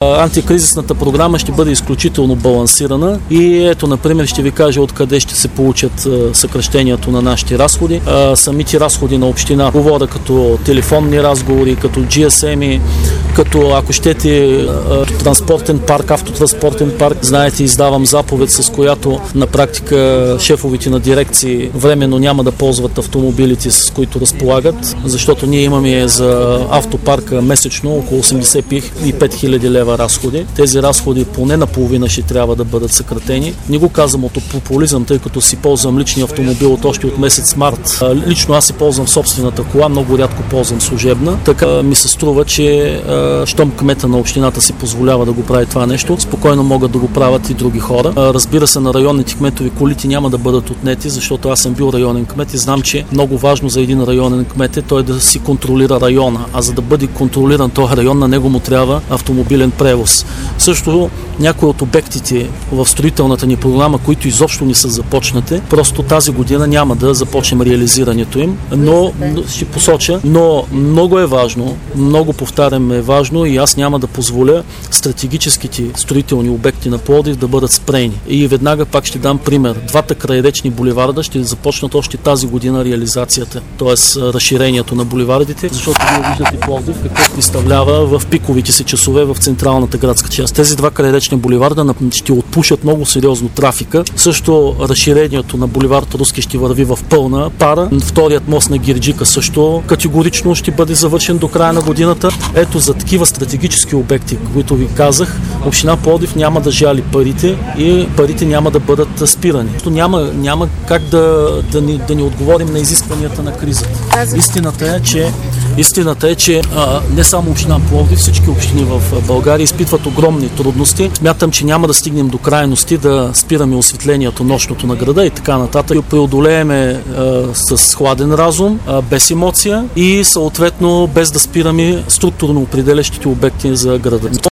антикризисната програма ще бъде изключително балансирана и ето, например, ще ви кажа откъде ще се получат съкращението на нашите разходи. Самите разходи на община, говоря като телефонни разговори, като GSM-и, като, ако щете, транспортен парк, автотранспортен парк. Знаете, издавам заповед, с която на практика шефовите на дирекции временно няма да ползват автомобилите, с които разполагат, защото ние имаме за автопарка месечно около 85 хиляди лева разходи. Тези разходи поне наполовина ще трябва да бъдат съкратени. Не го казвам от популизъм, тъй като си ползвам личния автомобил още от месец март. Лично аз си ползвам собствената кола, много рядко ползвам служебна. Така ми се струва, че щом кмета на общината си позволява да го прави това нещо, спокойно могат да го правят и други хора. Разбира се, на районните кметови колите няма да бъдат отнети, защото аз съм бил районен кмет и знам, че много важно за един районен кмет е той да си контролира района, а за да бъде контролиран този район, на него му трябва автомобилен превоз. Също някои от обектите в строителната ни програма, които изобщо не са започнати, просто тази година няма да започнем реализирането им, но ще посоча, но много е важно, много повтарям е важно и аз няма да позволя стратегическите строителни обекти на Пловдив да бъдат спрени. И веднага пак ще дам пример. Двата крайречни булеварда ще започнат още тази година реализацията, т.е. разширението на булевардите, защото вие виждате Пловдив какво представлява в пиковите си часове в централната градска част. Тези два крайречни булеварда ще отпушат много сериозно трафика. Също разширението на булевард Руски ще върви в пълна пара. Вторият мост на Герджика също категорично ще бъде завършен до края на годината. Ето, за такива стратегически обекти, които ви казах, община Пловдив няма да жали парите и парите няма да бъдат спирани. Няма как да ни отговорим на изискванията на кризата. Истината е, че не само община Пловдив, всички общини в България изпитват огромни трудности. Смятам, че няма да стигнем до крайности да спираме осветлението нощното на града и така нататък. И преодолееме с хладен разум, без емоция и съответно без да спираме структурно определящите обекти за града.